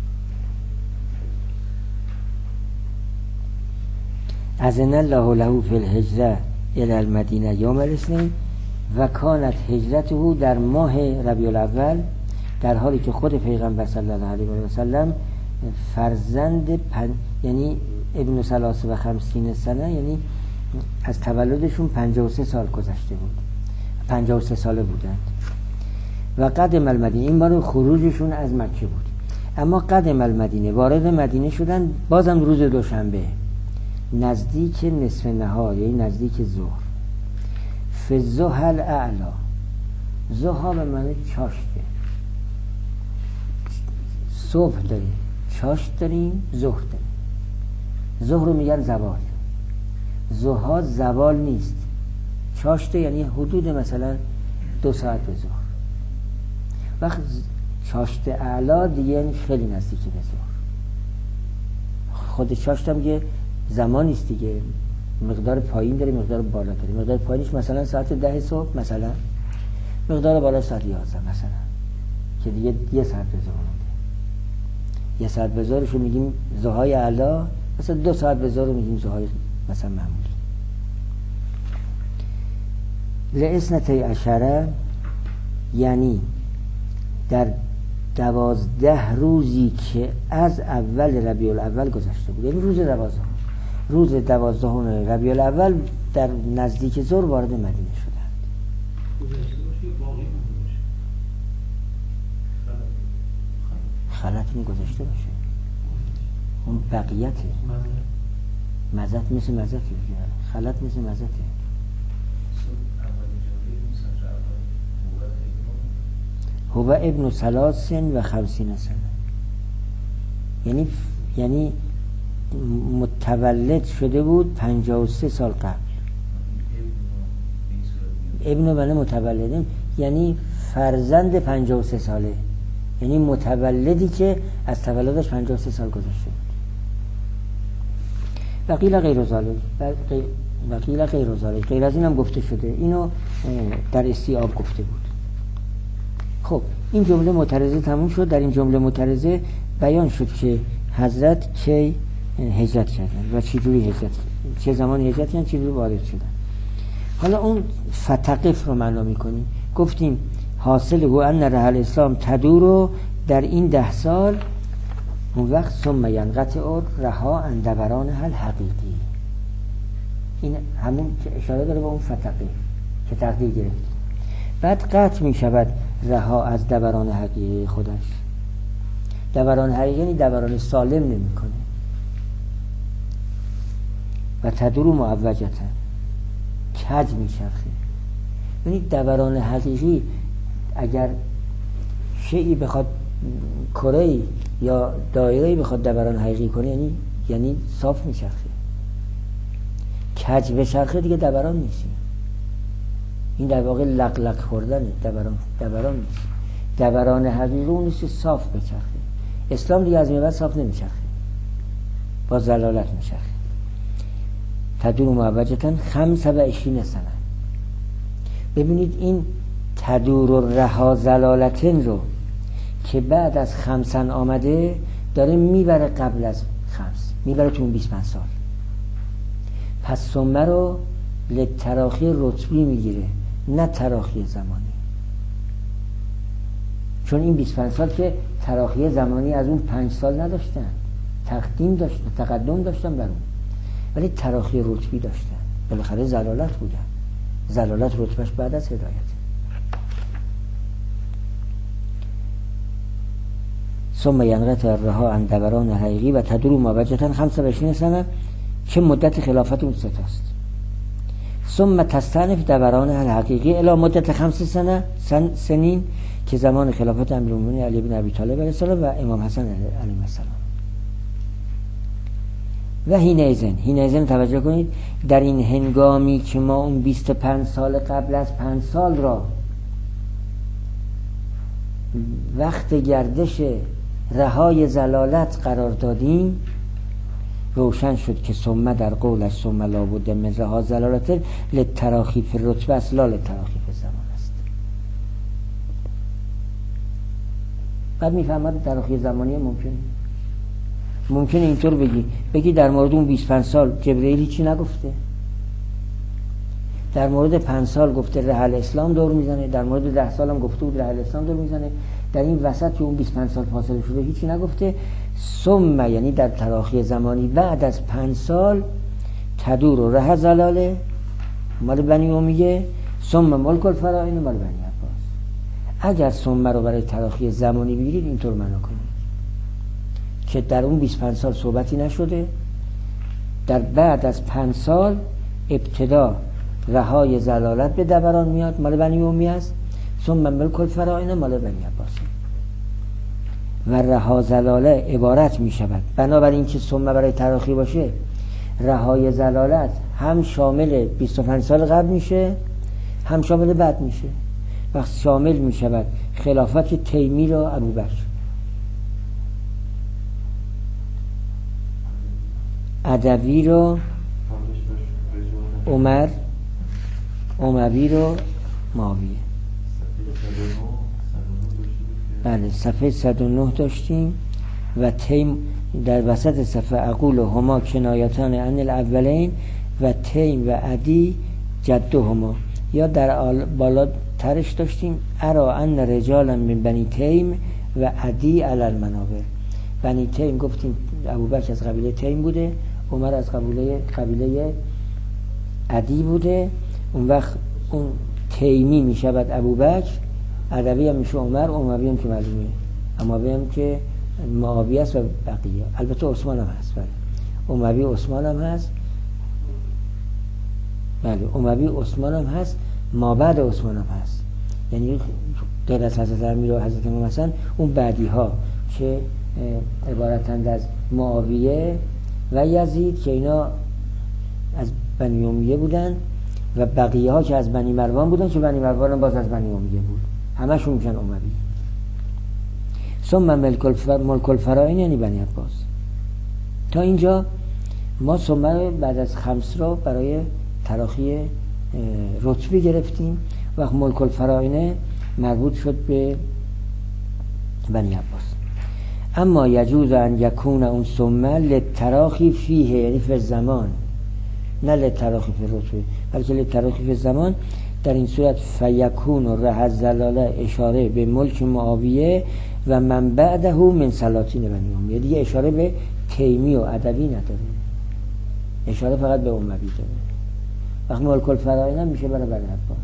اذن الله له فی الهجره الی المدینه یوم الاثنین و کانت هجرته در ماه ربیع الاول، در حالی که خود پیغمبر صلی الله علیه و سلم فرزند یعنی ابن 53 سنه، یعنی از تولدشون 53 سال گذشته بود، 53 ساله بودند. و قدم المدینه، این بار خروجشون از مکه بود، اما قدم المدینه، وارد مدینه شدن بازم روز دوشنبه نزدیک نصف نهار، یعنی نزدیک ظهر. فی الضحی الاعلی، ضحی به معنی چاشته، صبح داریم، چاشت داریم، ظهر داریم. ظهر رو میگن زوال، ضحی زوال نیست، چاشته یعنی حدود مثلا 2 ساعت به ظهر. وقت چاشت اعلی دیگه یعنی خیلی نزدیک به ظهر. خود چاشت هم یه زمانیست دیگه، مقدار پایین داره، مقدار بالا داره. مقدار پایینش مثلا ساعت 10 صبح، مثلا مقدار بالا ساعت 11 مثلا، که دیگه 1 ساعت به ظهر مونده. 1 ساعت به ظهرش رو میگیم ضحی اعلی، مثلا 2 ساعت به ظهر رو میگیم ضحی مثلا معمولی. لاثنتی عشره یعنی در 12 روزی که از اول ربیع الاول گذشته بود، یعنی روز 12، روز 12 ربیع الاول در نزدیک ظهر وارد مدینه شدند. خلط می گذشته باشه، اون بقیته، مزت مثل مزته، خلط مثل مزته. هو ابن 53 سنه، یعنی متولد شده بود 53 سال قبل. ابن بنه متولدین یعنی فرزند 53 ساله، یعنی متولدی که از تولدش 53 سال گذشته بود. وقیل غیر ذالک، غیر از این هم گفته شده، اینو در استیعاب گفته بود. خب این جمله معترضه تموم شد. در این جمله معترضه بیان شد که حضرت کی هجرت کردن و چه جوری هجرت، چه زمان هجرت کردن، چه جوری وارد شدن. حالا اون فتقف رو معنا می‌کنیم. گفتیم حاصل هو ان رحل اسلام تدور، در این 10 سال اون وقت ثم ینقطع رها عن دوران الحقیقی. این همون که اشاره داره به اون فتقف که تقدیر گرفت. بعد قطع می شود رها از دوران حقیقی خودش. دوران حقیقی یعنی دوران سالم نمی کنه. و تدور معوجتن، کج می شرخه. یعنی دوران حقیقی اگر شیئی بخواد، کره‌ای یا دایره‌ای بخواد دوران حقیقی کنه، یعنی صاف می شرخه. کج به شرخه دیگه دوران نیست. این در واقع لق خوردنه، دوران نیست. دوران حقیقی اون نیست صاف بچرخه. اسلام دیگه از این بعد صاف نمیچرخه، با زلالت میچرخه. تدور معوجتن 25 سنه. ببینید این تدور و رها زلالتن رو که بعد از 5 آمده داره میبره قبل از 5، میبره تو اون 25 سال. پس ثمه رو لتراخی رتبی میگیره نه تراخی زمانی. چون این 25 سال که تراخی زمانی از اون 5 سال نداشتن، تقدم داشتن بر اون، ولی تراخی رتبی داشتن. بالاخره زلالت بودن، زلالت رتبهش بعد از هدایت. ثم ینقطع الرها عن دوران حقیقی و تدور مابجتا 25 سنه که مدت خلافت اون ستاست. ثم تستأنف دوران الحقیقی الی مدت 5 سنین که زمان خلافت امیرالمومنین علی بن ابی طالب علیه السلام و امام حسن علیه السلام. و حینئذ توجه کنید، در این هنگامی که ما اون 25 سال قبل از 5 سال را وقت گردش رهای زلالت قرار دادیم، روشن شد که ثم در قولش ثم لابد من رها زلالت للتراخی فی الرتبه است لا للتراخی فی الزمان است. بعد میفهمد تراخی زمانی ممکنه اینطور بگی در مورد اون 25 سال جبرئیل هیچی نگفته، در مورد 5 سال گفته رحل اسلام دور میزنه، در مورد 10 سال هم گفته بود رحل اسلام دور میزنه، در این وسط که اون 25 سال فاصله شده هیچی نگفته. ثم یعنی در تراخی زمانی بعد از 5 سال تدور و ره زلاله مال بنی امیه، ثم ملک الفرائین مال بنی عباس. اگر ثم رو برای تراخی زمانی بگیرید اینطور معنا کنید که در اون 25 سال صحبتی نشده، در بعد از 5 سال ابتدا رهای زلالت به دوران میاد مال بنی امیه است، ثم ملک الفرائین مال بنی عباس. و رها زلاله عبارت می شود بنابراین که ثم برای تراخی باشه، رهای زلالت هم شامل 25 سال قبل میشه هم شامل بعد میشه. وقت شامل می شود خلافت تیمی را ابوبکر، عدوی رو عمر، اموی رو معاویه. بله صفحه 109 داشتیم. و تیم در وسط صفحه اقول هما کنایتان عن الاولین و تیم و عدی جدهما، یا در بالا ترش داشتیم ارا ان رجالا من بنی تیم و عدی علی المنابر. بنی تیم گفتیم ابوبکر از قبیله تیم بوده، عمر از قبیله عدی بوده. اون وقت اون تیمی می شود ابوبکر، عدوی هم میشه عمر، اموی هم که معلومه، اموی هم که معاویه است و بقیه. البته عثمان هم هست، بله اموی عثمان هم هست، بله اموی عثمان هم هست، ما بعد عثمان هم هست، یعنی غیر از حضرت امیر و حضرت امام حسن اون بعدی ها که عبارتند از معاویه و یزید که اینا از بنی امیه بودن و بقیه ها که از بنی مروان بودن که بنی مروان هم باز از بنی امیه بود، همشون میشن اموی. ثم ملک الفرائین یعنی بنی عباس. تا اینجا ما ثم بعد از 5 را برای تراخی رتبی گرفتیم و ملک الفرائین مربوط شد به بنی عباس. اما یجوز ان یکون اون ثم للتراخی فیه یعنی فی الزمان، نه للتراخی فی الرتبه بلکه للتراخی فی الزمان. در این صورت فیکون و ره الزلاله اشاره به ملک معاویه و من بعده من سلاطین بنی امیه، دیگه اشاره به تیمی و عدوی نداره، اشاره فقط به اموی داره. وقت ملک الفرائین هم میشه برای بنی عباس.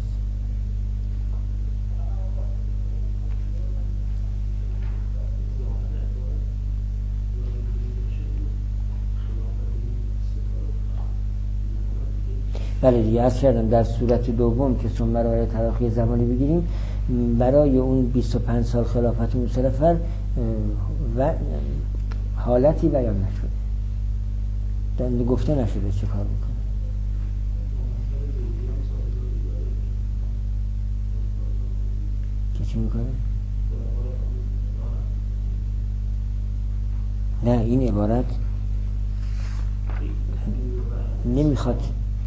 بله دیگه از کردم در صورت دوم که ثم برای تراخی زمانی بگیریم، برای اون 25 سال خلافت مشرفه و حالتی بیان نشده، گفته نشده چه کار میکنه. که چی میکنه؟ نه این عبارت نمیخواد.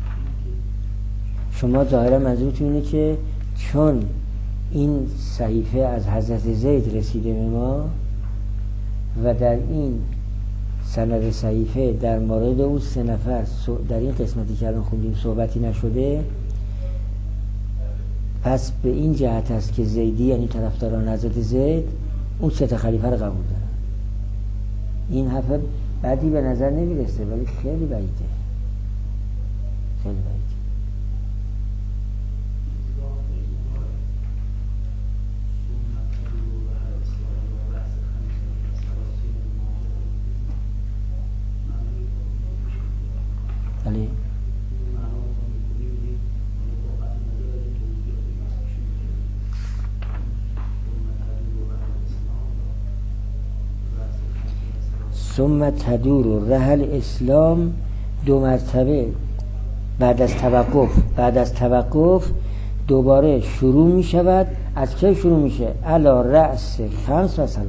شما ظاهرا منظورتون اینه که چون این صحیفه از حضرت زید رسیده به ما و در این سند صحیفه در مورد اون 3 نفر در این قسمتی که الان خوندیم صحبتی نشده، پس به این جهت است که زیدی یعنی طرفداران حضرت زید اون 3 خلیفه رو قبول دارن. این حرف بعدی به نظر نمیرسه ولی خیلی بعیده، خیلی بعیده. بله ثم تدور رحل اسلام 2 مرتبه بعد از توقف دوباره شروع می شود. از که شروع میشه؟ علا رأس 35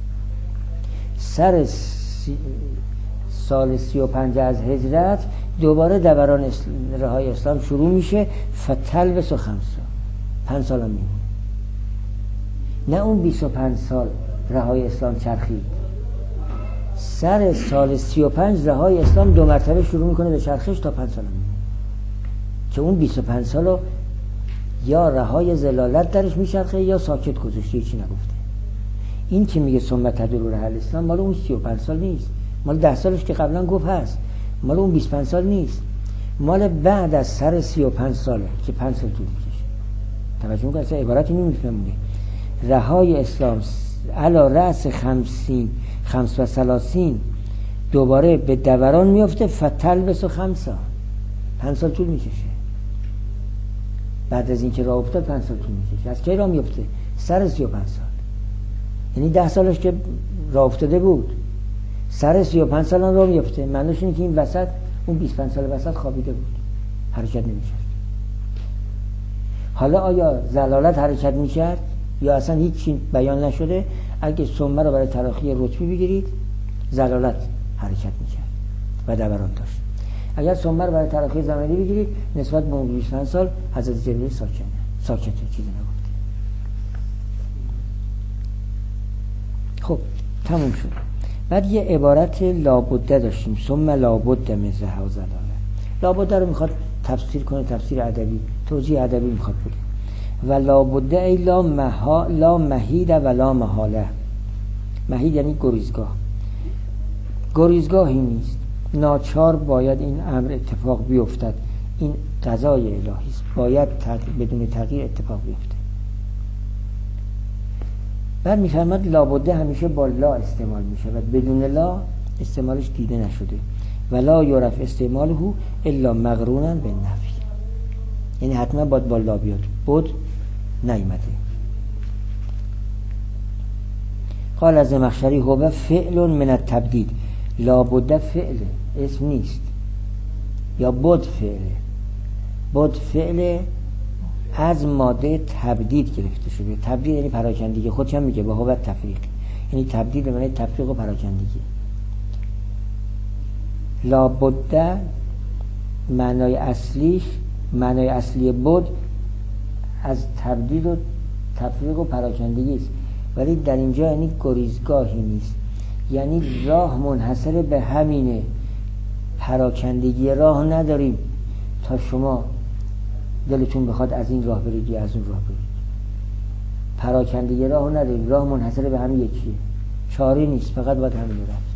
سر سال 35 از هجرت دوباره دوران رهای اسلام شروع میشه. فتلبس و 5 سال هم میمونه، نه اون 25 سال رهای اسلام چرخید. سر سال 35 رهای اسلام 2 مرتبه شروع میکنه به چرخش تا 5 سال میمونه، که اون 25 سالو یا رهای زلالت درش میچرخه یا ساکت گذاشته، چی نگفته. این که میگه ثم تدور رحل اسلام مال اون 35 سال نیست، مال 10 سالش که قبلا گفت هست، مال اون 25 سال نیست، مال بعد از سر 35 ساله که 5 سال طول میکشه. توجه میکنه اصلا عبارتی نمیفهمونه. رهای اسلام علا رأس 35 دوباره به دوران میفته. فتلبس و 5 سال طول میکشه. بعد از اینکه راه افتاد 5 سال طول میکشه. از کی راه میفته؟ سر 35 سال، یعنی 10 سالش که راه افتاده بود، سر 35 سال راه میفته. معنیش اینه که این وسط اون 25 سال وسط خوابیده بود، حرکت نمی‌کرد. حالا آیا زلالت حرکت می‌کرد یا اصلا هیچ بیان نشده؟ اگه ثم رو برای تراخی رتبی بگیرید، زلالت حرکت می‌کرد و دوران داشت. اگر ثم رو برای تراخی زمانی بگیرید، نسبت به اون 25 سال حضرت جبرئیل ساکته، چیزی نگفته. خب تموم شد. بعد یه عبارت لابده داشتیم، ثم لابده من زها و زلاله. لابده رو میخواد تفسیر کنه، تفسیر ادبی، توجیه ادبی میخواد بده. و لابده ای لا مهید و لا محاله. مهید یعنی گریزگاهی نیست، ناچار باید این امر اتفاق بیفتد، این قضای الهی است، باید بدون تغییر اتفاق بیفته. بعد میفرماد لابده همیشه با لا استعمال میشه و بدون لا استعمالش دیده نشده. و لا یعرف استعماله الا مقرونا بالنفی، یعنی حتما باید با لا بیاد، بود نیامده. قال از زمخشری هو فعل من التبدید. لابد فعل اسم نیست، یا بود فعل از ماده تبدید گرفته شده. تبدید یعنی پراکندگی، خودش هم میگه با هو تفریق، یعنی تبدید به معنی تفریق و پراکندگی. لابد معنای اصلی بود از تبدید و تفریق و پراکندگی است، ولی در اینجا یعنی گریزگاهی نیست، یعنی راه منحصر به همینه. پراکندگی راه نداریم تا شما دلتون بخواد از این راه برید یا از اون راه برید. پراکندگی راه نداریم، راه منحصر به همین یکیه، چاره نیست، فقط باید همین راه.